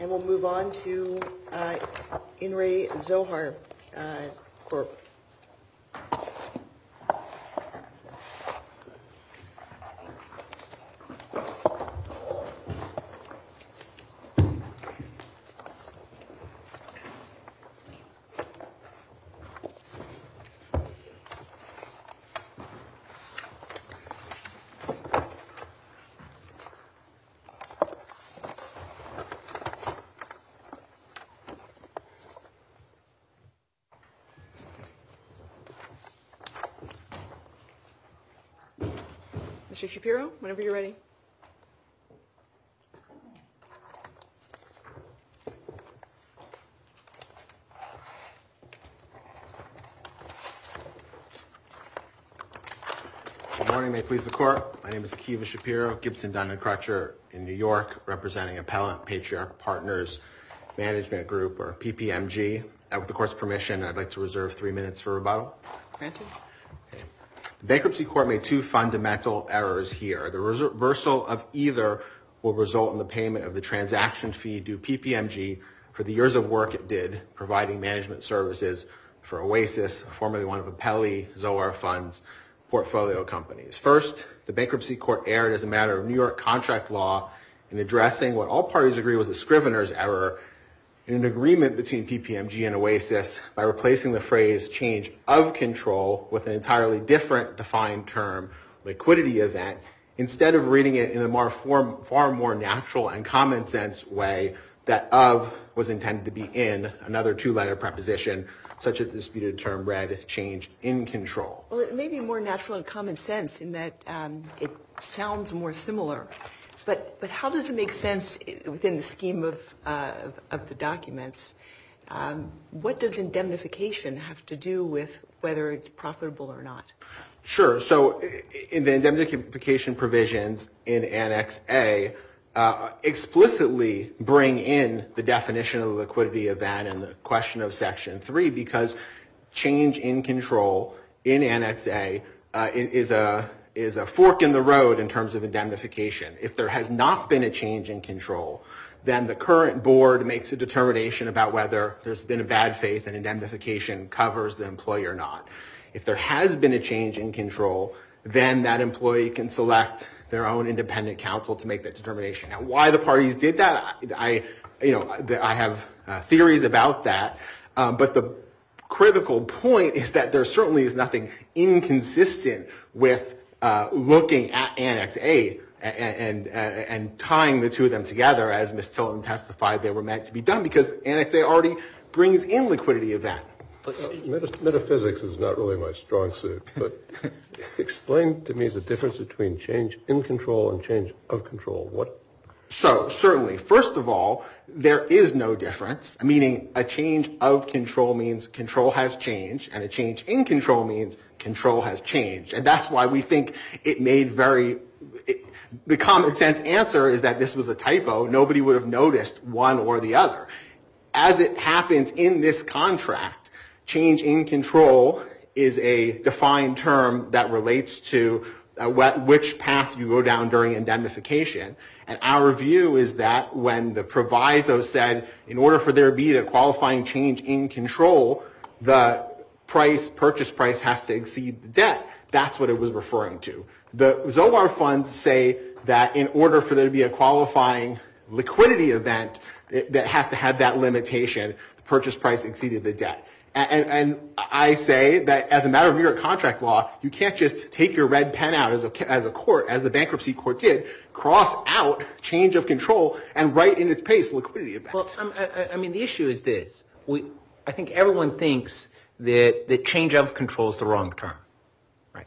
And we'll move on to In re Zohar Corp. Mr. Shapiro, whenever you're ready. Good morning. May it please the court. My name is Akiva Shapiro, Gibson, Dunn & Crutcher in New York, representing Appellant Patriarch Partners Management Group, or PPMG. With the court's permission, I'd like to reserve 3 minutes for rebuttal. Granted. Okay. The bankruptcy court made two fundamental errors here. The reversal of either will result in the payment of the transaction fee due PPMG for the years of work it did providing management services for Oasis, formerly one of Apelli Zohar Fund's portfolio companies. First, the bankruptcy court erred as a matter of New York contract law in addressing what all parties agree was a scrivener's error in an agreement between PPMG and Oasis by replacing the phrase change of control with an entirely different defined term, liquidity event, instead of reading it in a far more natural and common sense way that of was intended to be in, another two-letter preposition, such a disputed term read change in control. Well, it may be more natural and common sense in that it sounds more similar. But how does it make sense within the scheme of the documents? What does indemnification have to do with whether it's profitable or not? Sure. So in the indemnification provisions in Annex A, explicitly bring in the definition of the liquidity event and the question of Section 3 because change in control in Annex A is a fork in the road in terms of indemnification. If there has not been a change in control, then the current board makes a determination about whether there's been a bad faith and indemnification covers the employee or not. If there has been a change in control, then that employee can select their own independent counsel to make that determination. Now, why the parties did that, I have theories about that, but the critical point is that there certainly is nothing inconsistent with looking at Annex A and tying the two of them together, as Ms. Tilton testified they were meant to be done, because Annex A already brings in liquidity event. Metaphysics is not really my strong suit, but explain to me the difference between change in control and change of control. So, certainly, first of all, there is no difference, meaning a change of control means control has changed, and a change in control means control has changed. And that's why we think it made the common sense answer is that this was a typo. Nobody would have noticed one or the other. As it happens in this contract, change in control is a defined term that relates to which path you go down during indemnification. And our view is that when the proviso said, in order for there to be a qualifying change in control, the purchase price has to exceed the debt. That's what it was referring to. The Zohar funds say that in order for there to be a qualifying liquidity event, that has to have that limitation, the purchase price exceeded the debt. And I say that as a matter of New York contract law, you can't just take your red pen out as a court, as the bankruptcy court did, cross out change of control, and write in its place liquidity event. Well, I mean, the issue is this. I think everyone thinks that change of control is the wrong term. Right?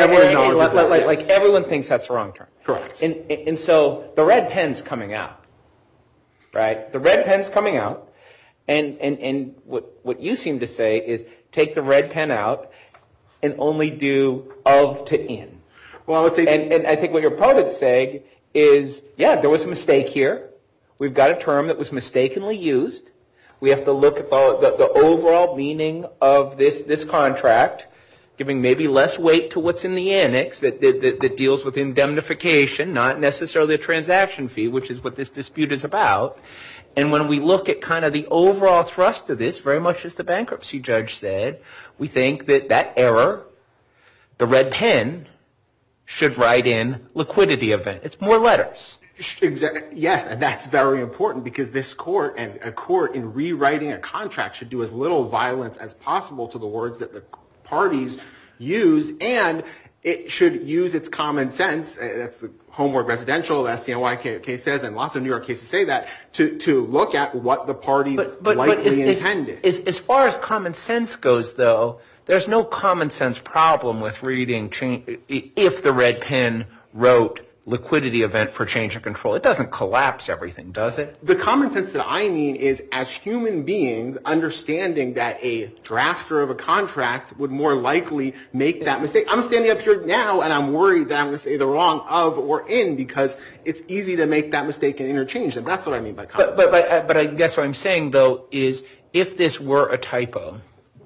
Everyone thinks that's the wrong term. Correct. And so the red pen's coming out. Right? The red pen's coming out. And what you seem to say is take the red pen out and only do of to in. Well, I would say, and I think what your opponent's saying is, yeah, there was a mistake here. We've got a term that was mistakenly used. We have to look at the overall meaning of this contract, giving maybe less weight to what's in the annex that deals with indemnification, not necessarily a transaction fee, which is what this dispute is about. And when we look at kind of the overall thrust of this, very much as the bankruptcy judge said, we think that error, the red pen, should write in liquidity event. It's more letters. Yes, and that's very important because this court and a court in rewriting a contract should do as little violence as possible to the words that the parties use, and it should use its common sense. That's the Homeward Residential, the SCNY case says, and lots of New York cases say that, to look at what the parties likely intended. As far as common sense goes, though, there's no common sense problem with reading if the red pen wrote liquidity event for change of control. It doesn't collapse everything, does it? The common sense that I mean is, as human beings, understanding that a drafter of a contract would more likely make that mistake. I'm standing up here now and I'm worried that I'm going to say the wrong of or in because it's easy to make that mistake and interchange them. That's what I mean by common sense. But I guess what I'm saying, though, is if this were a typo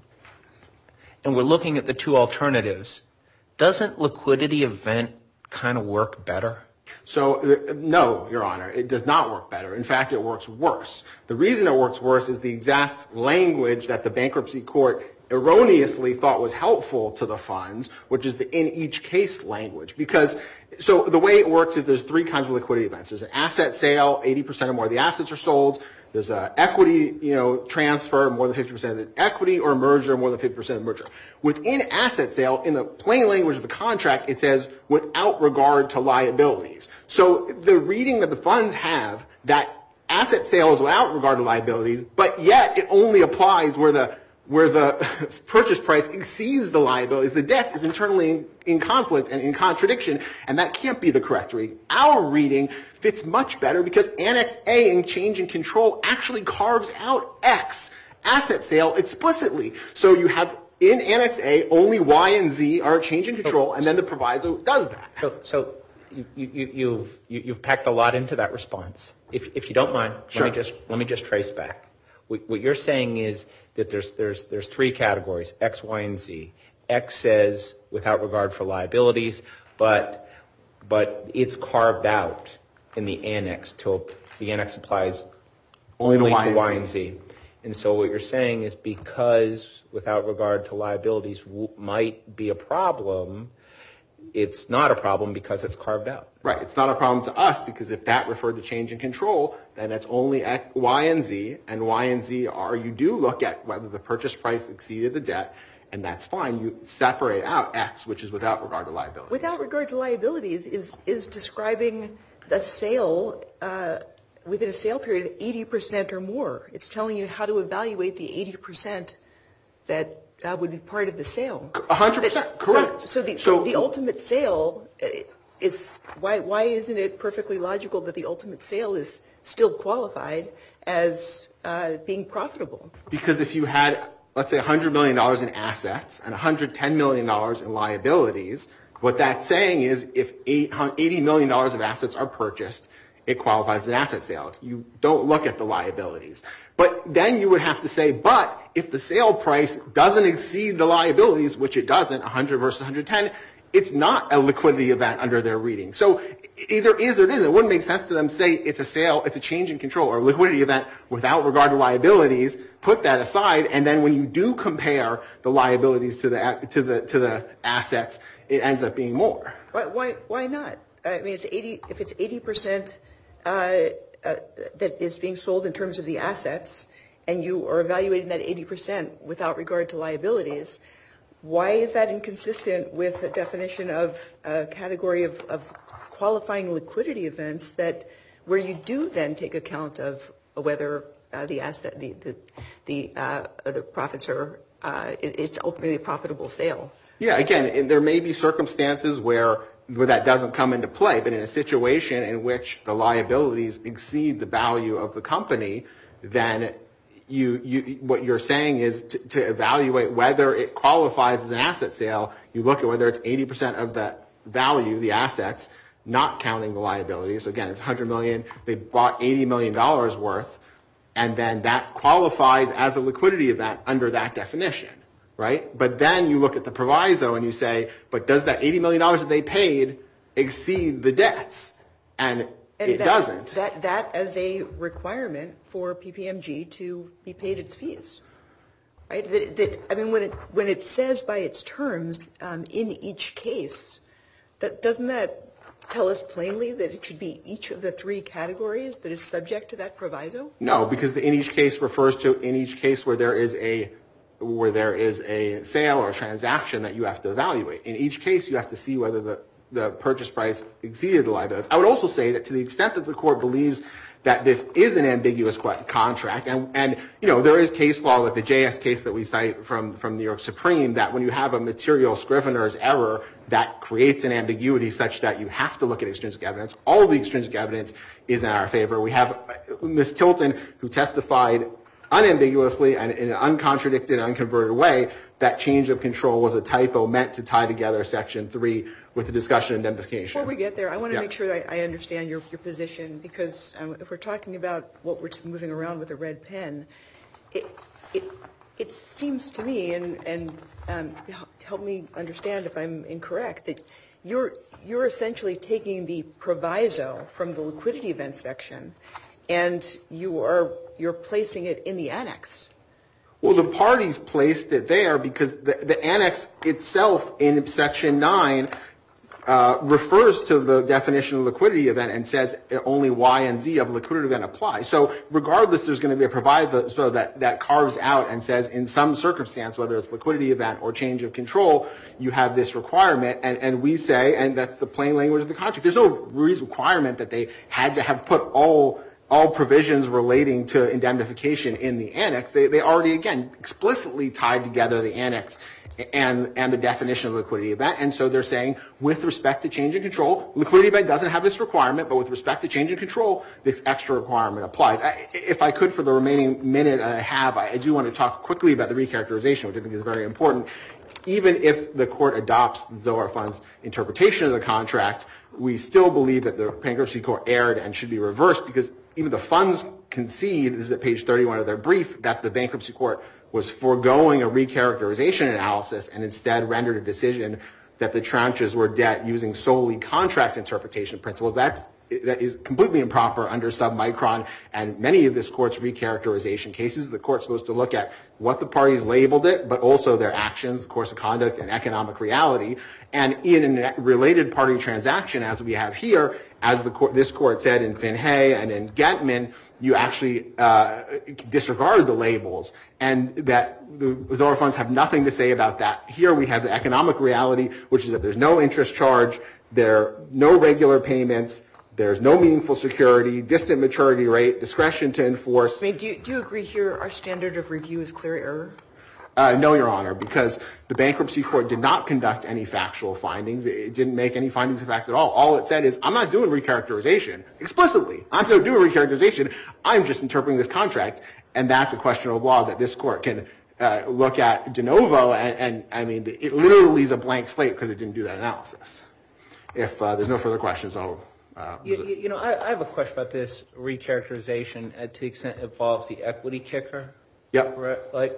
and we're looking at the two alternatives, doesn't liquidity event kind of work better? So, no, Your Honor, it does not work better. In fact, it works worse. The reason it works worse is the exact language that the bankruptcy court erroneously thought was helpful to the funds, which is the in each case language. Because, so the way it works is there's three kinds of liquidity events. There's an asset sale, 80% or more of the assets are sold. There's an equity, transfer, more than 50% of the equity, or a merger, more than 50% of the merger. Within asset sale, in the plain language of the contract, it says without regard to liabilities. So the reading that the funds have, that asset sale is without regard to liabilities, but yet it only applies where the purchase price exceeds the liabilities. The debt is internally in conflict and in contradiction, and that can't be the correct reading. Our reading fits much better because Annex A in change in control actually carves out X, asset sale, explicitly. So you have in Annex A only Y and Z are a change in control, and then the proviso does that. So you've packed a lot into that response. If you don't mind, sure. let me just trace back. What you're saying is that there's three categories, X, Y, and Z. X says without regard for liabilities, but it's carved out in the annex till the annex applies only to Y and Z. And so what you're saying is because without regard to liabilities might be a problem, it's not a problem because it's carved out. Right. It's not a problem to us because if that referred to change in control, then it's only Y and Z, and Y and Z you do look at whether the purchase price exceeded the debt, and that's fine. You separate out X, which is without regard to liabilities. Without regard to liabilities is describing the sale within a sale period of 80% or more. It's telling you how to evaluate the 80% that would be part of the sale. 100%, correct. So the ultimate sale is why isn't it perfectly logical that the ultimate sale is still qualified as being profitable? Because if you had, let's say, $100 million in assets and $110 million in liabilities, what that's saying is if $80 million of assets are purchased, it qualifies as an asset sale. You don't look at the liabilities. But then you would have to say, but if the sale price doesn't exceed the liabilities, which it doesn't, 100 versus 110, it's not a liquidity event under their reading. So either is or it isn't. It wouldn't make sense to them to say it's a sale, it's a change in control, or a liquidity event without regard to liabilities. Put that aside, and then when you do compare the liabilities to the assets, it ends up being more. Why not? I mean, if it's 80% that is being sold in terms of the assets, and you are evaluating that 80% without regard to liabilities, why is that inconsistent with a definition of a category of qualifying liquidity events that where you do then take account of whether the asset, the profits are it's ultimately a profitable sale? Yeah, again, there may be circumstances where that doesn't come into play, but in a situation in which the liabilities exceed the value of the company, then what you're saying is to evaluate whether it qualifies as an asset sale, you look at whether it's 80% of the value, the assets, not counting the liabilities. So again, it's $100 million. They bought $80 million worth, and then that qualifies as a liquidity event under that definition. right? But then you look at the proviso and you say, but does that $80 million that they paid exceed the debts? And it doesn't. That as a requirement for PPMG to be paid its fees, right? I mean, when it says by its terms in each case, doesn't that tell us plainly that it should be each of the three categories that is subject to that proviso? No, because the in each case refers to in each case where there is a sale or a transaction that you have to evaluate. In each case, you have to see whether the purchase price exceeded the liabilities. I would also say that to the extent that the court believes that this is an ambiguous contract, and you know, there is case law with the JS case that we cite from New York Supreme, that when you have a material scrivener's error that creates an ambiguity such that you have to look at extrinsic evidence, all of the extrinsic evidence is in our favor. We have Ms. Tilton, who testified unambiguously and in an uncontradicted, unconverted way that change of control was a typo meant to tie together Section 3 with the discussion and indemnification. Before we get there, I want to make sure that I understand your position, because if we're talking about what we're moving around with a red pen, it seems to me, and help me understand if I'm incorrect, that you're essentially taking the proviso from the liquidity event section and you're placing it in the annex. Well, the parties placed it there because the annex itself in Section 9 refers to the definition of liquidity event and says only Y and Z of liquidity event apply. So regardless, there's going to be a proviso that carves out and says in some circumstance, whether it's liquidity event or change of control, you have this requirement. And we say, and that's the plain language of the contract, there's no requirement that they had to have put all provisions relating to indemnification in the annex. They already, again, explicitly tied together the annex and the definition of liquidity event. And so they're saying, with respect to change in control, liquidity event doesn't have this requirement, but with respect to change in control, this extra requirement applies. If I could, for the remaining minute I have, I do want to talk quickly about the recharacterization, which I think is very important. Even if the court adopts the Zohar Fund's interpretation of the contract, we still believe that the bankruptcy court erred and should be reversed, because even the funds concede, this is at page 31 of their brief, that the bankruptcy court was foregoing a recharacterization analysis and instead rendered a decision that the tranches were debt using solely contract interpretation principles. That is completely improper under submicron, and many of this court's recharacterization cases, the court's supposed to look at what the parties labeled it, but also their actions, the course of conduct, and economic reality. And in a related party transaction, as we have here, as this court said in Finhay and in Getman, you actually disregard the labels, and that the Zohar Funds have nothing to say about that. Here we have the economic reality, which is that there's no interest charge, there are no regular payments, there's no meaningful security, distant maturity rate, discretion to enforce. I mean, do you agree here our standard of review is clear error? No, Your Honor, because the bankruptcy court did not conduct any factual findings. It didn't make any findings of fact at all. All it said is, I'm not doing recharacterization explicitly. I'm not doing recharacterization. I'm just interpreting this contract, and that's a question of law that this court can look at de novo, and I mean, it literally is a blank slate because it didn't do that analysis. If there's no further questions, I'll... You know, I have a question about this recharacterization to the extent it involves the equity kicker. Yep. Right? Like,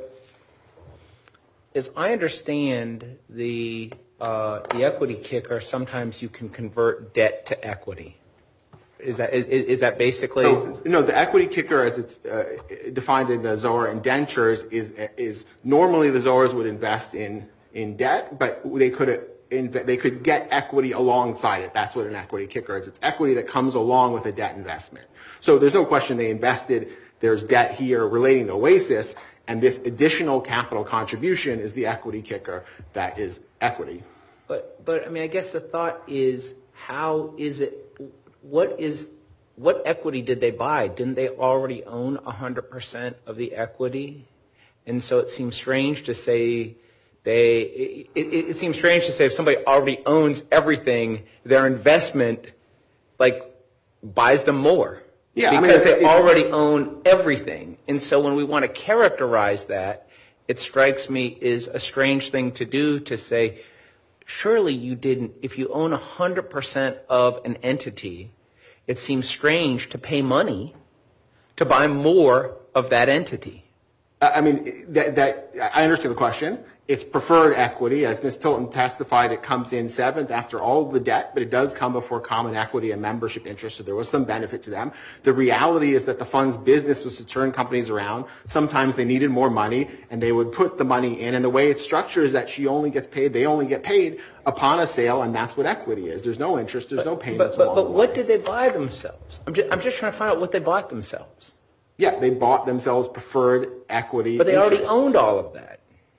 as I understand the equity kicker, sometimes you can convert debt to equity. Is that basically? No, the equity kicker, as it's defined in the Zohar indentures, is normally the Zohars would invest in debt, but they could get equity alongside it. That's what an equity kicker is. It's equity that comes along with a debt investment. So there's no question they invested. There's debt here relating to Oasis, and this additional capital contribution is the equity kicker that is equity. But I mean, I guess the thought is, how is it? What equity did they buy? Didn't they already own 100% of the equity? And so it seems strange to say it seems strange to say if somebody already owns everything, their investment buys them more. Yeah, because they already own everything. And so when we want to characterize that, it strikes me is a strange thing to do, to say, surely you didn't, if you own 100% of an entity, it seems strange to pay money to buy more of that entity. I mean, I understand the question, It's preferred equity. As Ms. Tilton testified, it comes in seventh after all of the debt, but it does come before common equity and membership interest, so there was some benefit to them. The reality is that the fund's business was to turn companies around. Sometimes they needed more money, and they would put the money in, and the way it's structured is that they only get paid upon a sale, and that's what equity is. There's no interest, there's no payments along the way. But what did they buy themselves? I'm just trying to find out what they bought themselves. Yeah, they bought themselves preferred equity. But they already interests. owned all of that.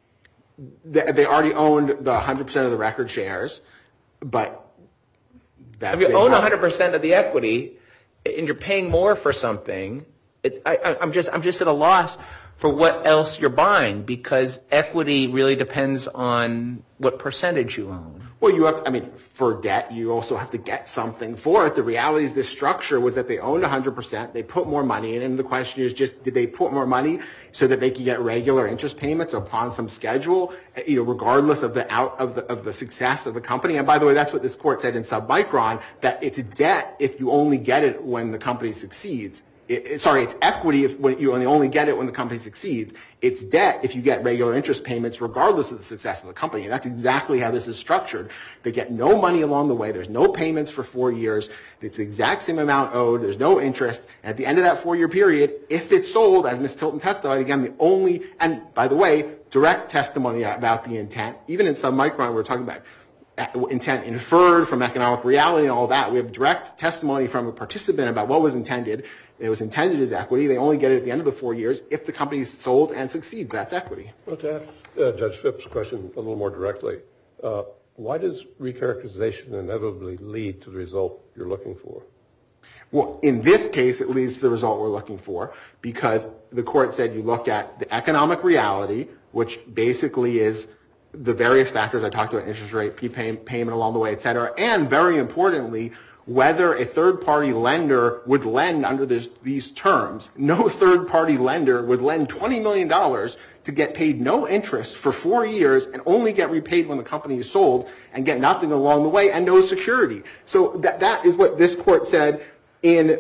They already owned the 100% of the record shares, but that if you own 100% of the equity and you're paying more for something, I'm just at a loss for what else you're buying, because equity really depends on what percentage you own. Well, for debt, you also have to get something for it. The reality is this structure was that they owned 100%. They put more money in, and the question is just, did they put more money so that they could get regular interest payments upon some schedule, regardless of the success of the company? And by the way, that's what this court said in Submicron, that it's debt if you only get it when the company succeeds. It's equity when you only get it when the company succeeds. It's debt if you get regular interest payments regardless of the success of the company. And that's exactly how this is structured. They get no money along the way. There's no payments for 4 years. It's the exact same amount owed. There's no interest. And at the end of that 4-year period, if it's sold, as Ms. Tilton testified, again, and by the way, direct testimony about the intent, even in Submicron, we're talking about intent inferred from economic reality and all that. We have direct testimony from a participant about what was intended. It was intended as equity. They only get it at the end of the 4 years if the company is sold and succeeds. That's equity. Well, to ask Judge Phipps' question a little more directly, why does recharacterization inevitably lead to the result you're looking for? Well, in this case, it leads to the result we're looking for, because the court said you look at the economic reality, which basically is the various factors I talked about, interest rate, payment along the way, et cetera, and very importantly, whether a third-party lender would lend under these terms. No third-party lender would lend $20 million to get paid no interest for 4 years and only get repaid when the company is sold and get nothing along the way and no security. So that is what this court said in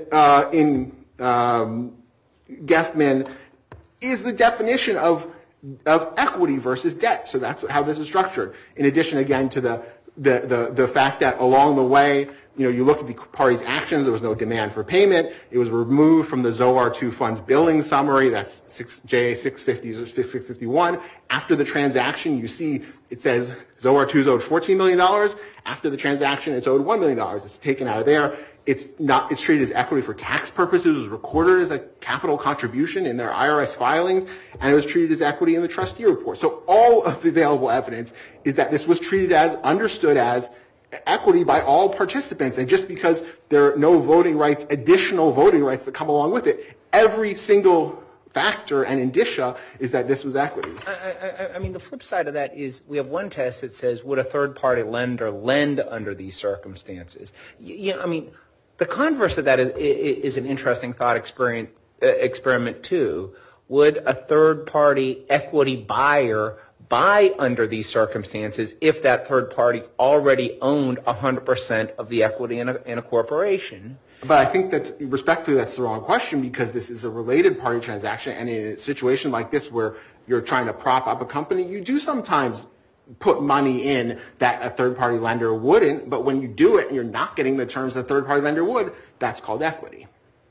Geffman is the definition of equity versus debt. So that's how this is structured. In addition, again, to the fact that along the way, you look at the party's actions, there was no demand for payment. It was removed from the Zohar 2 Fund's billing summary. That's JA 650 or 651. After the transaction, you see it says Zohar 2's owed $14 million. After the transaction, it's owed $1 million. It's taken out of there. It's treated as equity for tax purposes. It was recorded as a capital contribution in their IRS filings, and it was treated as equity in the trustee report. So all of the available evidence is that this was treated as, understood as, equity by all participants. And just because there are no voting rights, additional voting rights that come along with it, every single factor and indicia is that this was equity. I mean, the flip side of that is we have one test that says, would a third-party lender lend under these circumstances? The converse of that is an interesting thought experiment too. Would a third-party equity buyer buy under these circumstances if that third party already owned 100% of the equity in a corporation? But I think respectfully, that's the wrong question, because this is a related party transaction, and in a situation like this where you're trying to prop up a company, you do sometimes put money in that a third-party lender wouldn't, but when you do it and you're not getting the terms a third-party lender would, that's called equity.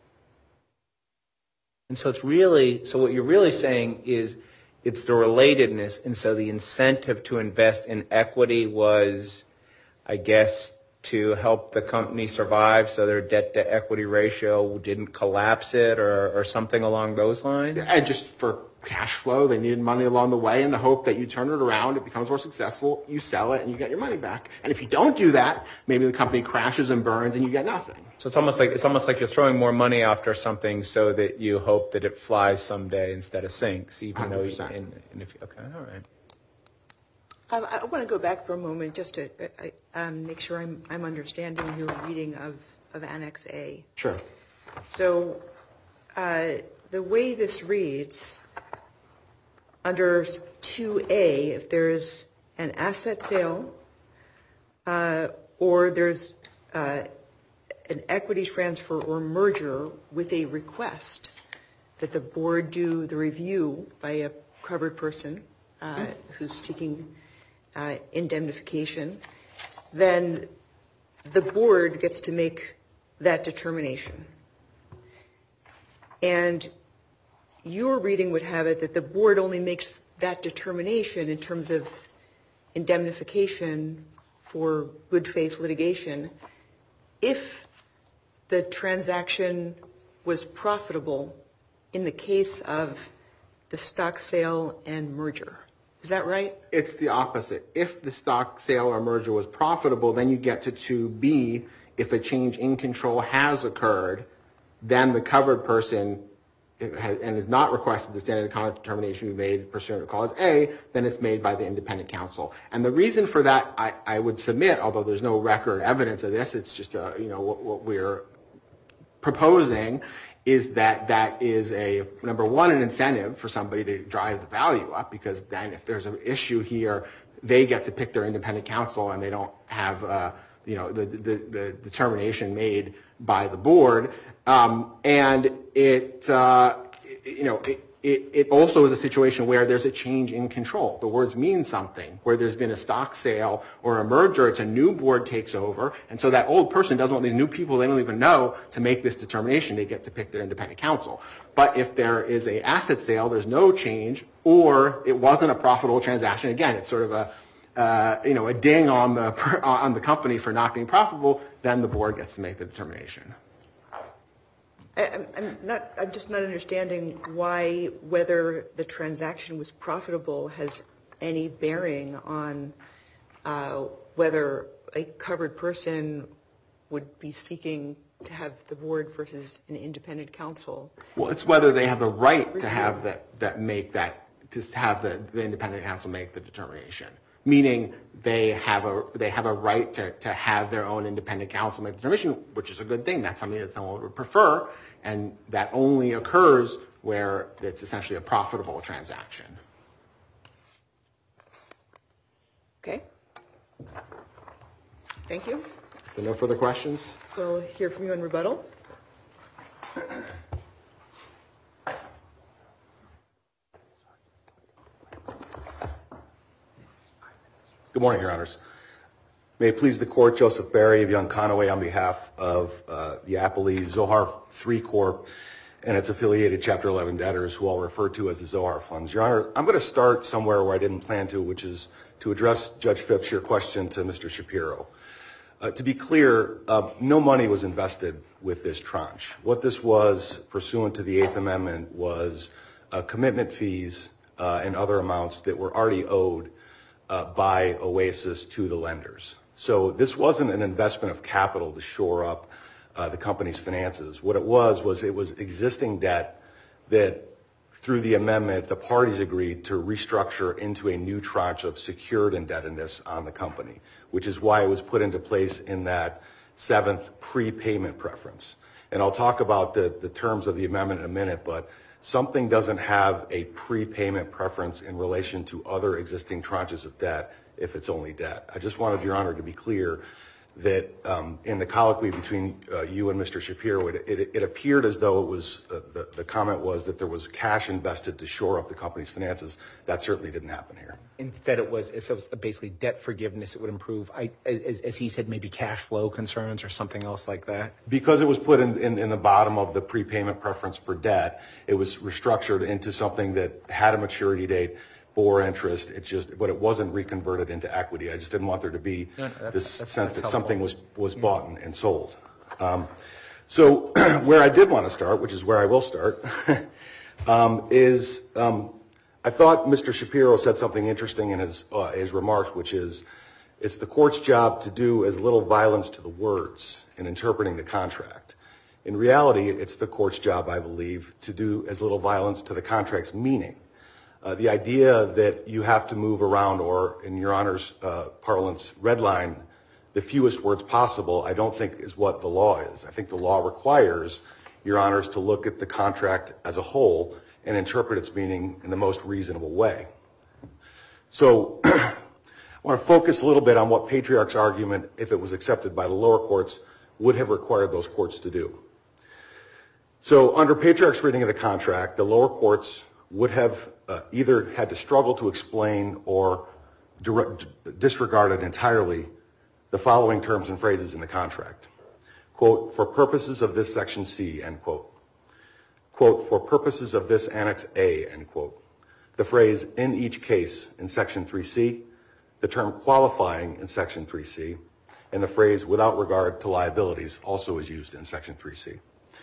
And so what you're really saying is it's the relatedness, and so the incentive to invest in equity was, I guess, to help the company survive so their debt-to-equity ratio didn't collapse it or something along those lines? And just for cash flow, they needed money along the way in the hope that you turn it around, it becomes more successful, you sell it, and you get your money back. And if you don't do that, maybe the company crashes and burns and you get nothing. So it's almost like you're throwing more money after something so that you hope that it flies someday instead of sinks, even 100%. Okay, all right. I want to go back for a moment just to make sure I'm understanding your reading of Annex A. Sure. So the way this reads, under 2A, if there's an asset sale or there's an equity transfer or merger with a request that the board do the review by a covered person who's seeking indemnification, then the board gets to make that determination. And your reading would have it that the board only makes that determination in terms of indemnification for good faith litigation if the transaction was profitable in the case of the stock sale and merger. Is that right? It's the opposite. If the stock sale or merger was profitable, then you get to 2B. If a change in control has occurred, then the covered person and is not requested the standard of conduct determination be made pursuant to Clause A, then it's made by the independent counsel. And the reason for that, I would submit, although there's no record evidence of this, it's just what we're proposing, is that is a, number one, an incentive for somebody to drive the value up, because then if there's an issue here, they get to pick their independent counsel and they don't have the determination made by the board. And it also is a situation where there's a change in control. The words mean something. Where there's been a stock sale or a merger, it's a new board takes over, and so that old person doesn't want these new people they don't even know to make this determination. They get to pick their independent counsel. But if there is a asset sale, there's no change, or it wasn't a profitable transaction. Again, it's sort of a ding on the company for not being profitable. Then the board gets to make the determination. I'm just not understanding why whether the transaction was profitable has any bearing on whether a covered person would be seeking to have the board versus an independent counsel. Well, it's whether they have a right to have the independent counsel make the determination. Meaning they have a right to have their own independent counsel make the determination, which is a good thing. That's something that someone would prefer, and that only occurs where it's essentially a profitable transaction. Okay. Thank you. Are there no further questions? We'll hear from you in rebuttal. Good morning, Your Honors. May it please the Court, Joseph Barry of Young Conaway on behalf of the Appellee Zohar 3 Corp. and its affiliated Chapter 11 debtors, who I'll refer to as the Zohar Funds. Your Honor, I'm going to start somewhere where I didn't plan to, which is to address Judge Phipps' your question to Mr. Shapiro. To be clear, no money was invested with this tranche. What this was, pursuant to the Eighth Amendment, was commitment fees and other amounts that were already owed by Oasis to the lenders. So this wasn't an investment of capital to shore up the company's finances. What it was existing debt that, through the amendment, the parties agreed to restructure into a new tranche of secured indebtedness on the company, which is why it was put into place in that seventh prepayment preference. And I'll talk about the terms of the amendment in a minute, but something doesn't have a prepayment preference in relation to other existing tranches of debt if it's only debt. I just wanted Your Honor to be clear that in the colloquy between you and Mr. Shapiro, it appeared as though it was the comment was that there was cash invested to shore up the company's finances. That certainly didn't happen here. Instead, it was basically debt forgiveness. It would improve, as he said, maybe cash flow concerns or something else like that. Because it was put in the bottom of the prepayment preference for debt, it was restructured into something that had a maturity date, bore interest. But it wasn't reconverted into equity. I just didn't want there to be this sense that something was bought and sold. So where I did want to start, which is where I will start, is I thought Mr. Shapiro said something interesting in his remarks, which is it's the court's job to do as little violence to the words in interpreting the contract. In reality, it's the court's job, I believe, to do as little violence to the contract's meaning. The idea that you have to move around, or in Your Honor's parlance, redline the fewest words possible, I don't think is what the law is. I think the law requires Your Honors to look at the contract as a whole and interpret its meaning in the most reasonable way. So I want to focus a little bit on what Patriarch's argument, if it was accepted by the lower courts, would have required those courts to do. So under Patriarch's reading of the contract, the lower courts would have either had to struggle to explain or disregarded entirely the following terms and phrases in the contract. Quote, for purposes of this section C, end quote. Quote, for purposes of this Annex A, end quote. The phrase in each case in section 3C, the term qualifying in section 3C, and the phrase without regard to liabilities also is used in section 3C.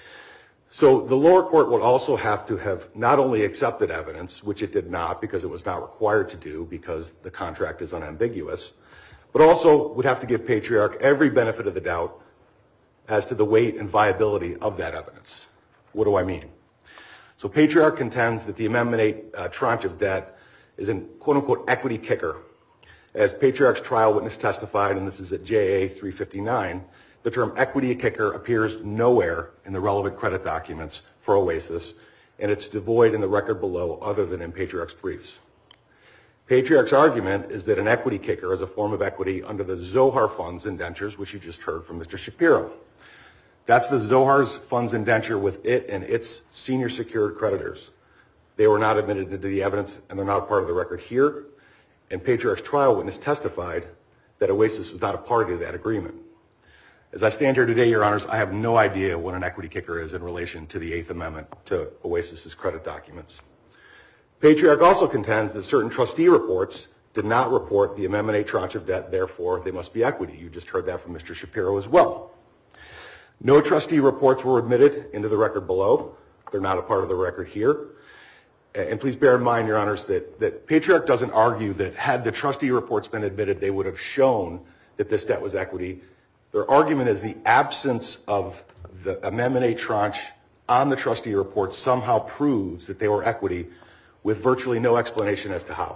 So the lower court would also have to have not only accepted evidence, which it did not because it was not required to do because the contract is unambiguous, but also would have to give Patriarch every benefit of the doubt as to the weight and viability of that evidence. What do I mean? So Patriarch contends that the Amendment 8 tranche of debt is an quote-unquote equity kicker. As Patriarch's trial witness testified, and this is at JA 359, the term equity kicker appears nowhere in the relevant credit documents for Oasis, and it's devoid in the record below other than in Patriarch's briefs. Patriarch's argument is that an equity kicker is a form of equity under the Zohar Funds indentures, which you just heard from Mr. Shapiro. That's the Zohar's funds indenture with it and its senior secured creditors. They were not admitted into the evidence, and they're not a part of the record here, and Patriarch's trial witness testified that Oasis was not a party to that agreement. As I stand here today, Your Honors, I have no idea what an equity kicker is in relation to the Eighth Amendment to Oasis's credit documents. Patriarch also contends that certain trustee reports did not report the Amendment 8 tranche of debt, therefore they must be equity. You just heard that from Mr. Shapiro as well. No trustee reports were admitted into the record below. They're not a part of the record here. And please bear in mind, Your Honors, that Patriarch doesn't argue that had the trustee reports been admitted, they would have shown that this debt was equity. Their argument is the absence of the Amendment 8 tranche on the trustee report somehow proves that they were equity with virtually no explanation as to how.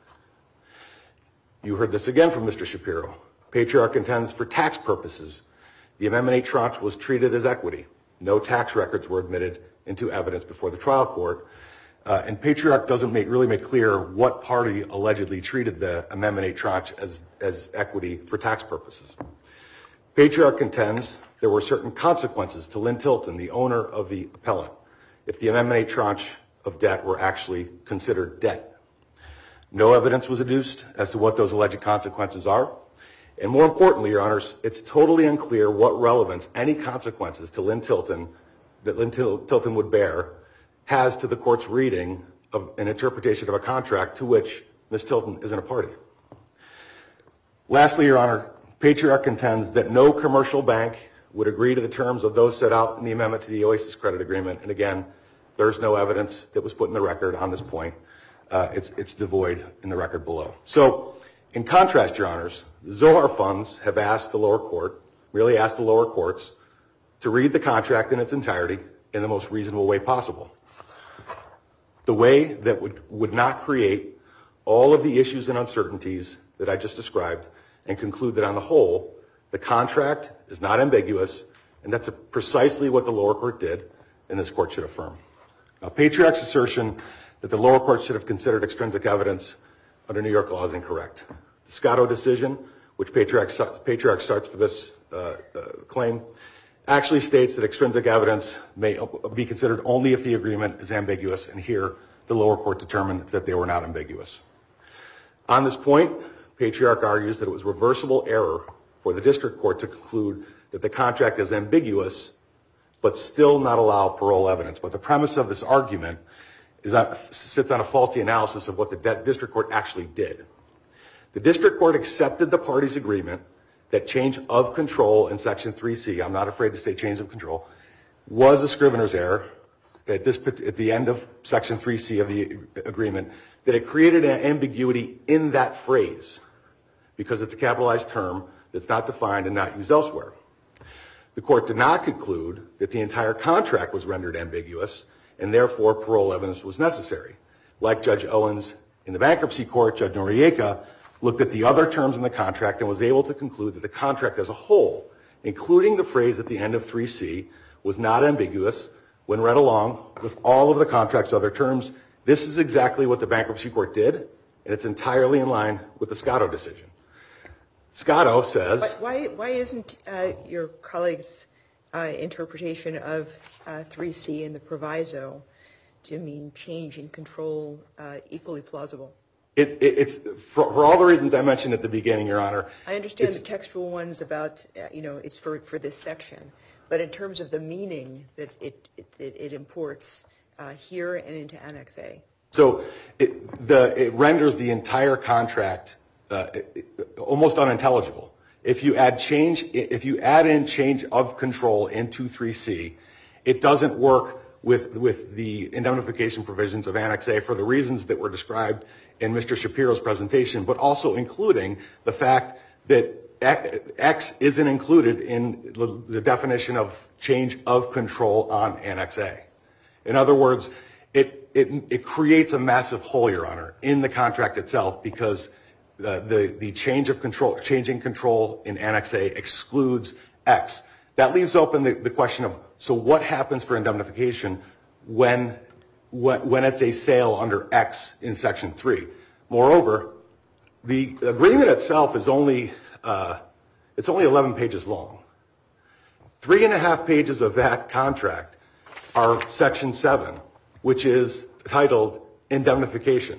You heard this again from Mr. Shapiro. Patriarch contends for tax purposes, the Amendment 8 tranche was treated as equity. No tax records were admitted into evidence before the trial court. And Patriarch doesn't really make clear what party allegedly treated the Amendment 8 tranche as equity for tax purposes. Patriarch contends there were certain consequences to Lynn Tilton, the owner of the appellant, if the Amendment 8 tranche of debt were actually considered debt. No evidence was adduced as to what those alleged consequences are. And more importantly, Your Honors, it's totally unclear what relevance any consequences to Lynn Tilton that Lynn Tilton would bear has to the court's reading of an interpretation of a contract to which Ms. Tilton isn't a party. Lastly, Your Honor, Patriarch contends that no commercial bank would agree to the terms of those set out in the amendment to the Oasis credit agreement. And again, there's no evidence that was put in the record on this point. It's devoid in the record below. So in contrast, Your Honors, the Zohar funds have asked the lower court, really asked the lower courts, to read the contract in its entirety in the most reasonable way possible. The way that would not create all of the issues and uncertainties that I just described and conclude that on the whole, the contract is not ambiguous, and that's precisely what the lower court did, and this court should affirm. Now, Patriarch's assertion that the lower court should have considered extrinsic evidence under New York law is incorrect. The Scotto decision, which Patriarch cites for this claim, actually states that extrinsic evidence may be considered only if the agreement is ambiguous, and here the lower court determined that they were not ambiguous. On this point, Patriarch argues that it was reversible error for the district court to conclude that the contract is ambiguous but still not allow parole evidence. But the premise of this argument sits on a faulty analysis of what the district court actually did. The district court accepted the parties' agreement that change of control in Section 3C, I'm not afraid to say change of control, was a scrivener's error at the end of Section 3C of the agreement, that it created an ambiguity in that phrase because it's a capitalized term that's not defined and not used elsewhere. The court did not conclude that the entire contract was rendered ambiguous and therefore parole evidence was necessary. Like Judge Owens in the bankruptcy court, Judge Noriega looked at the other terms in the contract and was able to conclude that the contract as a whole, including the phrase at the end of 3C, was not ambiguous when read along with all of the contract's other terms. This is exactly what the bankruptcy court did, and it's entirely in line with the Scotto decision. Scotto says... But why isn't your colleague's interpretation of 3C in the proviso to mean change in control equally plausible? It's for all the reasons I mentioned at the beginning, Your Honor. I understand the textual ones about, it's for this section. But in terms of the meaning that it imports here and into Annex A. So it renders the entire contract almost unintelligible. If you add in change of control into 3C, it doesn't work with the indemnification provisions of Annex A for the reasons that were described in Mr. Shapiro's presentation, but also including the fact that X isn't included in the definition of change of control on Annex A. In other words, it creates a massive hole, Your Honor, in the contract itself because the changing control in Annex A excludes X. That leaves open the question of, so what happens for indemnification when it's a sale under X in Section 3? Moreover, the agreement itself is only 11 pages long. 3.5 pages of that contract are Section 7, which is titled indemnification.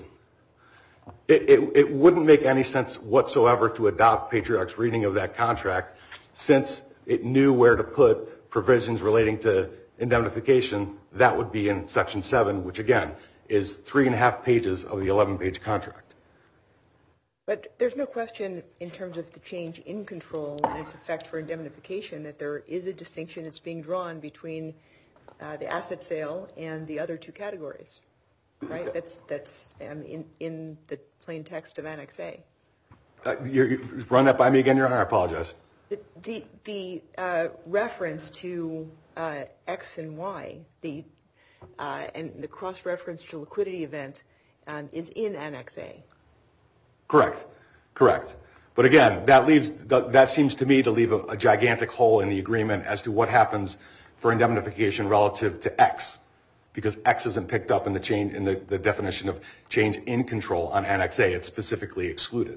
It wouldn't make any sense whatsoever to adopt Patriarch's reading of that contract since it knew where to put provisions relating to indemnification. That would be in Section 7, which again is 3.5 pages of the 11-page contract. But there's no question in terms of the change in control and its effect for indemnification that there is a distinction that's being drawn between the asset sale and the other two categories, right? That's in the plain text of Annex A. You run that by me again, Your Honor? I apologize. The reference to X and Y, and the cross-reference to liquidity event is in Annex A. Correct. But again, that seems to me to leave a gigantic hole in the agreement as to what happens for indemnification relative to X, because X isn't picked up in the definition of change in control on Annex A. It's specifically excluded.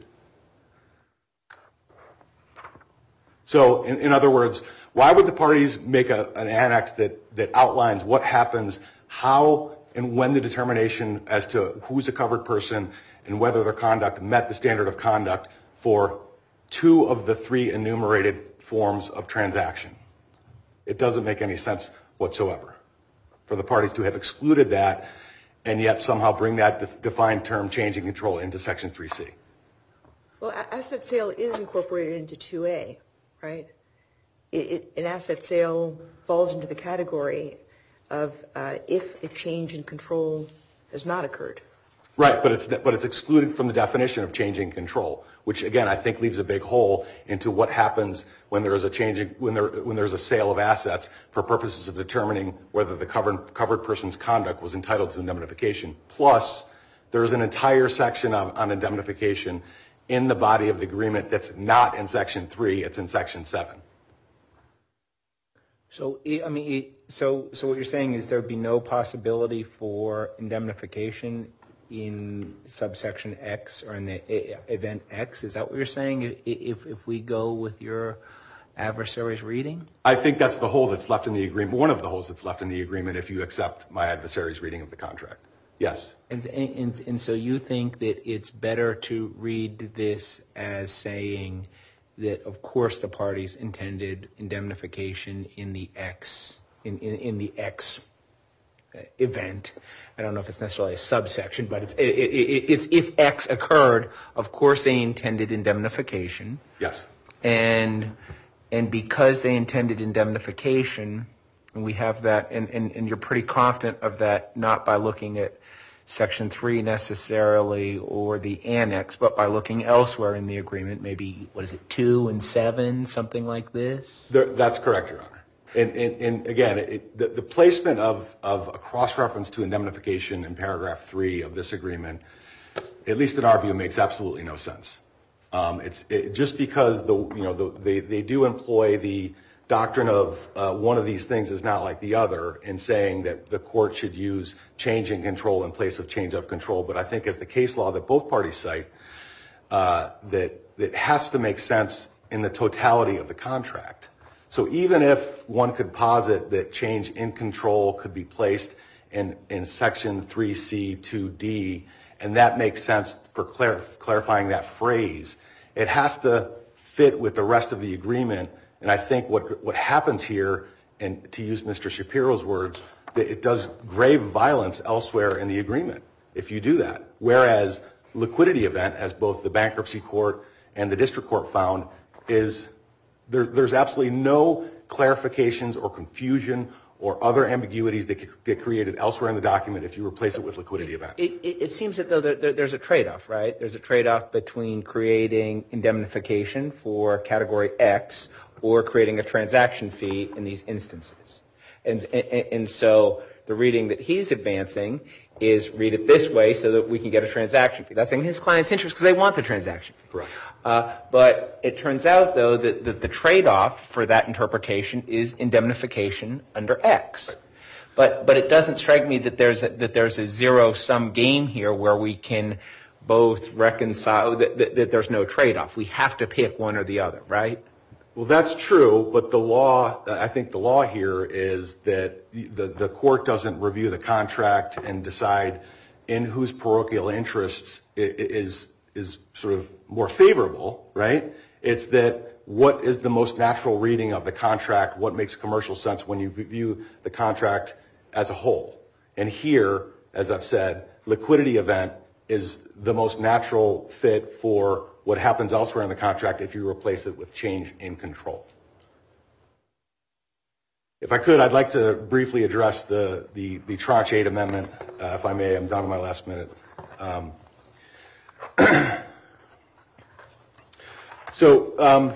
So, in other words, why would the parties make an annex that outlines what happens, how and when the determination as to who's a covered person and whether their conduct met the standard of conduct for 2 of the 3 enumerated forms of transaction? It doesn't make any sense whatsoever for the parties to have excluded that and yet somehow bring that defined term change in control into Section 3C. Well, asset sale is incorporated into 2A, right? An asset sale falls into the category of if a change in control has not occurred. Right, but it's excluded from the definition of changing control, which again I think leaves a big hole into what happens when there is a when there's a sale of assets for purposes of determining whether the covered person's conduct was entitled to indemnification. Plus, there is an entire section on indemnification in the body of the agreement that's not in Section 3; it's in Section 7. So, I mean, so what you're saying is there would be no possibility for indemnification in subsection X or in the event X? Is that what you're saying if we go with your adversary's reading? I think that's the hole that's left in the agreement, one of the holes that's left in the agreement if you accept my adversary's reading of the contract. Yes. And so you think that it's better to read this as saying that, of course, the parties intended indemnification in the X, in the X event. I don't know if it's necessarily a subsection, but it's if X occurred, of course they intended indemnification. Yes. And because they intended indemnification, and we have that, and you're pretty confident of that, not by looking at Section 3 necessarily or the annex, but by looking elsewhere in the agreement, maybe, 2 and 7, something like this? That's correct, Your Honor. And again, the placement of a cross-reference to indemnification in paragraph 3 of this agreement, at least in our view, makes absolutely no sense. Just because they do employ the doctrine of one of these things is not like the other in saying that the court should use change in control in place of change of control. But I think as the case law that both parties cite, that has to make sense in the totality of the contract. So even if one could posit that change in control could be placed in Section 3C2D, and that makes sense for clarifying that phrase. It has to fit with the rest of the agreement, and I think what happens here, and to use Mr. Shapiro's words, that it does grave violence elsewhere in the agreement if you do that. Whereas liquidity event, as both the bankruptcy court and the district court found, is there's absolutely no clarifications or confusion or other ambiguities that get created elsewhere in the document if you replace it with liquidity event. It seems that though there's a trade-off, right? There's a trade-off between creating indemnification for category X or creating a transaction fee in these instances. And so the reading that he's advancing is read it this way so that we can get a transaction fee. That's in his client's interest because they want the transaction fee. Correct. But it turns out, though, that the trade-off for that interpretation is indemnification under X. But it doesn't strike me that there's a zero-sum game here where we can both reconcile that there's no trade-off. We have to pick one or the other, right? Well, that's true, but the law, I think the law here is that the court doesn't review the contract and decide in whose parochial interests is sort of more favorable, right? It's that what is the most natural reading of the contract, what makes commercial sense when you view the contract as a whole. And here, as I've said, liquidity event is the most natural fit for what happens elsewhere in the contract if you replace it with change in control. If I could, I'd like to briefly address the Tranche 8 amendment, if I may. I'm down to my last minute. So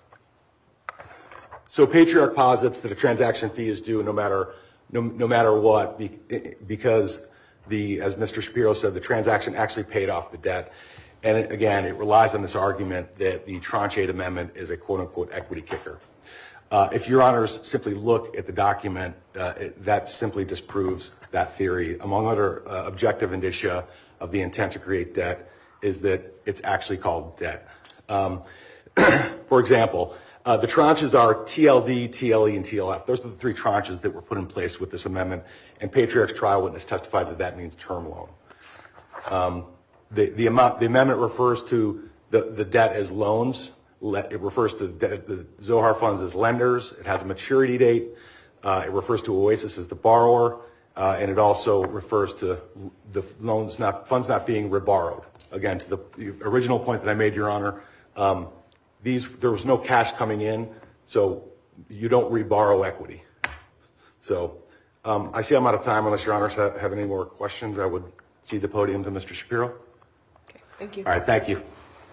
Patriarch posits that a transaction fee is due no matter what, because as Mr. Shapiro said, the transaction actually paid off the debt. And again, it relies on this argument that the Tranche 8 amendment is a quote-unquote equity kicker. If your honors simply look at the document, that simply disproves that theory. Among other objective indicia of the intent to create debt is that it's actually called debt. For example, the tranches are TLD, TLE, and TLF. Those are the three tranches that were put in place with this amendment, and Patriarch's trial witness testified that means term loan. The amendment refers to the debt as loans. It refers to the Zohar funds as lenders. It has a maturity date. It refers to Oasis as the borrower, and it also refers to the funds not being reborrowed. Again, to the original point that I made, Your Honor, there was no cash coming in, so you don't reborrow equity. So I see I'm out of time. Unless Your Honors have any more questions, I would cede the podium to Mr. Shapiro. Okay, thank you. All right, thank you.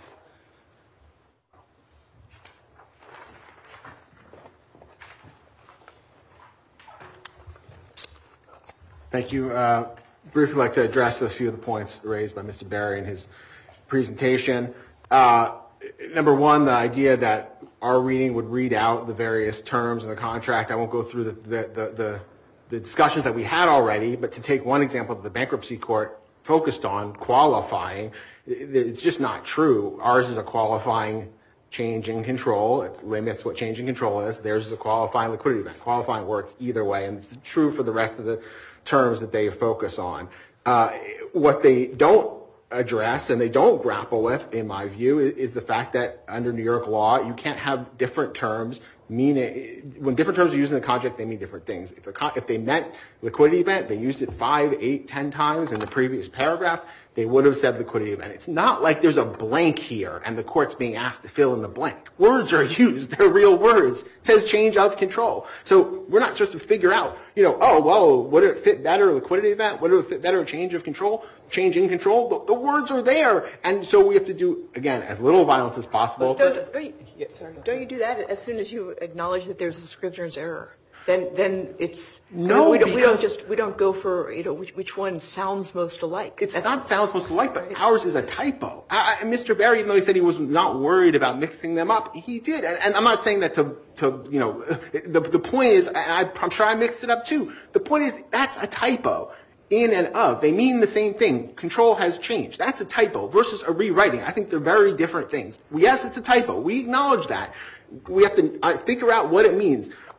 Thank you. Briefly like to address a few of the points raised by Mr. Berry in his presentation. Number one, the idea that our reading would read out the various terms in the contract. I won't go through the discussions that we had already, but to take one example that the bankruptcy court focused on, qualifying, it's just not true. Ours is a qualifying change in control. It limits what change in control is. Theirs is a qualifying liquidity event. Qualifying works either way, and it's true for the rest of the terms that they focus on. What they don't address and they don't grapple with, in my view, is the fact that under New York law, you can't have different terms meaning, when different terms are used in the contract, they mean different things. If they meant liquidity event, they used it 5, 8, 10 times in the previous paragraph, they would have said liquidity event. It's not like there's a blank here and the court's being asked to fill in the blank. Words are used. They're real words. It says change of control. So we're not just to figure out, would it fit better a liquidity event? Would it fit better a change of control? Change in control? The words are there. And so we have to do, again, as little violence as possible. Don't you do that as soon as you acknowledge that there's a Scrivener's error? Then it's no. We don't go for which one sounds most alike. It's not sounds most alike, but ours is a typo. Mr. Berry, even though he said he was not worried about mixing them up, he did. And I'm not saying that the point is, I'm sure I mixed it up too. The point is that's a typo. In and of, they mean the same thing. Control has changed. That's a typo versus a rewriting. I think they're very different things. Yes, it's a typo. We acknowledge that. We have to figure out what it means.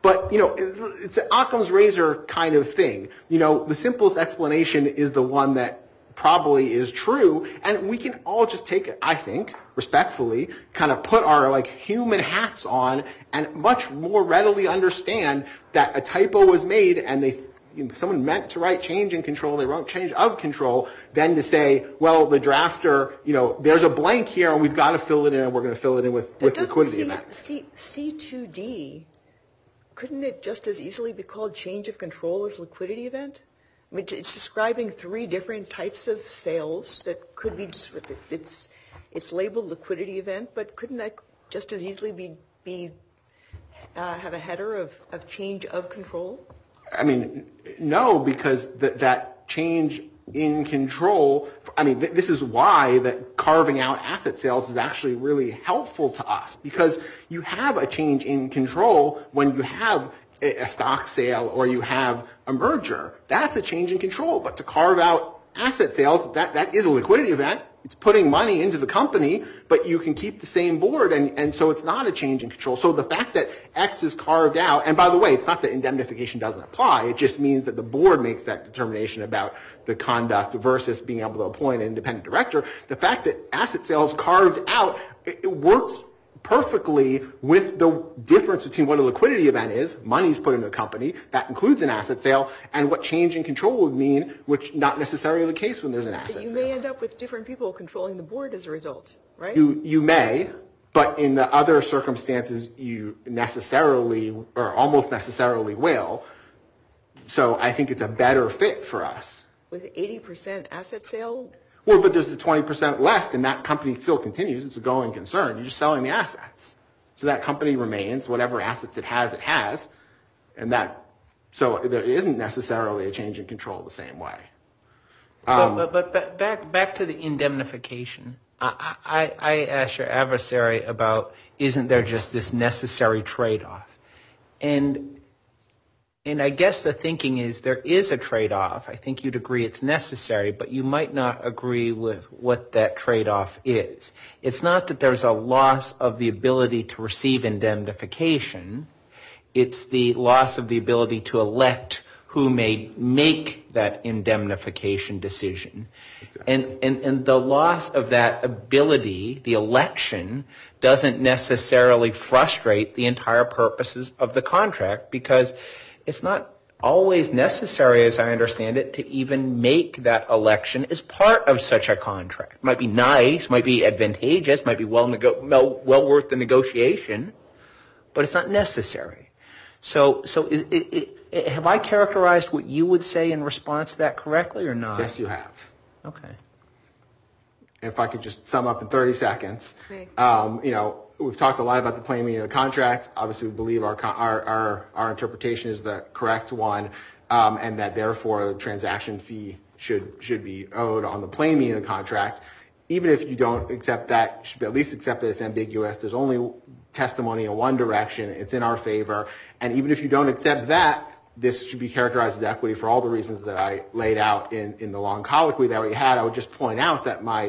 But, it's an Occam's razor kind of thing. The simplest explanation is the one that probably is true, and we can all just take it, I think, respectfully, kind of put our human hats on and much more readily understand that a typo was made and someone meant to write change in control, they wrote change of control, than to say, well, the drafter, there's a blank here and we've got to fill it in, and we're going to fill it in with liquidity events. C2D, couldn't it just as easily be called change of control as liquidity event? I mean, it's describing three different types of sales that could be, it's labeled liquidity event, but couldn't that just as easily have a header of change of control? I mean, no, because that change in control, this is why that carving out asset sales is actually really helpful to us, because you have a change in control when you have a stock sale or you have a merger. That's a change in control. But to carve out asset sales, that is a liquidity event. It's putting money into the company, but you can keep the same board, and so it's not a change in control. So the fact that X is carved out, and by the way, it's not that indemnification doesn't apply. It just means that the board makes that determination about the conduct versus being able to appoint an independent director. The fact that asset sales carved out, it works perfectly with the difference between what a liquidity event is, money's put into a company, that includes an asset sale, and what change in control would mean, which not necessarily the case when there's an asset sale. You may end up with different people controlling the board as a result, right? You may, but in the other circumstances, you necessarily, or almost necessarily will. So I think it's a better fit for us. With 80% asset sale? Well, but there's the 20% left, and that company still continues. It's a going concern. You're just selling the assets. So that company remains. Whatever assets it has. And so there isn't necessarily a change in control the same way. But back to the indemnification. I asked your adversary about, isn't there just this necessary trade-off? And I guess the thinking is there is a trade-off. I think you'd agree it's necessary, but you might not agree with what that trade-off is. It's not that there's a loss of the ability to receive indemnification. It's the loss of the ability to elect who may make that indemnification decision. Exactly. And the loss of that ability, the election, doesn't necessarily frustrate the entire purposes of the contract, because it's not always necessary, as I understand it, to even make that election as part of such a contract. Might be nice, might be advantageous, might be well worth the negotiation, but it's not necessary. So have I characterized what you would say in response to that correctly or not? Yes, you have. Okay. If I could just sum up in 30 seconds. Okay. We've talked a lot about the plain meaning of the contract. Obviously, we believe our interpretation is the correct one, and that therefore the transaction fee should be owed on the plain meaning of the contract. Even if you don't accept that, you should at least accept that it's ambiguous. There's only testimony in one direction. It's in our favor. And even if you don't accept that, this should be characterized as equity for all the reasons that I laid out in the long colloquy that we had. I would just point out that my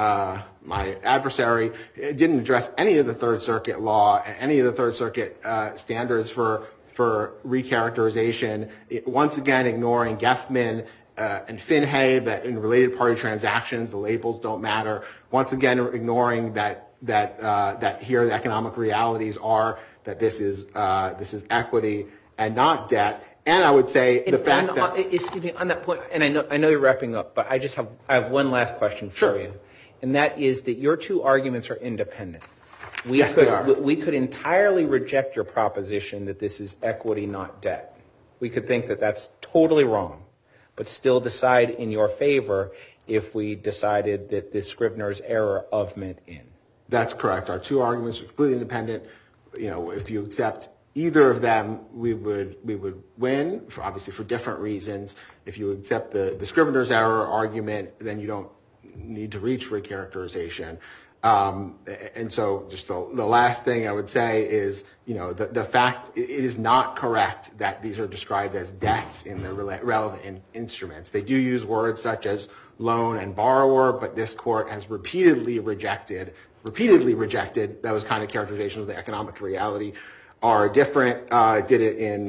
adversary didn't address any of the Third Circuit law, any of the Third Circuit standards for recharacterization, once again ignoring Geffman and Finhay, that in related party transactions the labels don't matter, once again ignoring that here the economic realities are that this is equity and not debt. And I would say the fact that... Excuse me, on that point, and I know you're wrapping up, but I have one last question for you. And that is that your two arguments are independent. Yes, they are. We could entirely reject your proposition that this is equity, not debt. We could think that that's totally wrong, but still decide in your favor if we decided that the Scrivener's error of meant in. That's correct. Our two arguments are completely independent. If you accept either of them, we would win, obviously for different reasons. If you accept the Scrivener's error argument, then you don't need to reach recharacterization. And so just the last thing I would say is, the fact it is not correct that these are described as debts in the relevant instruments. They do use words such as loan and borrower, but this court has repeatedly rejected those kind of characterizations of the economic reality are different. Did it in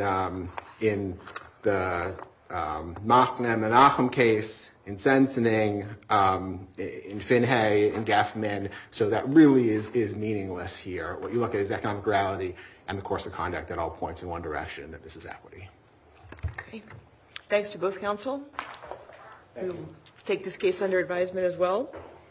the Menachem case, in Sensening, in Finhay, in Gaffman. So that really is meaningless here. What you look at is economic reality and the course of conduct that all points in one direction, that this is equity. Okay. Thanks to both counsel. We'll take this case under advisement as well.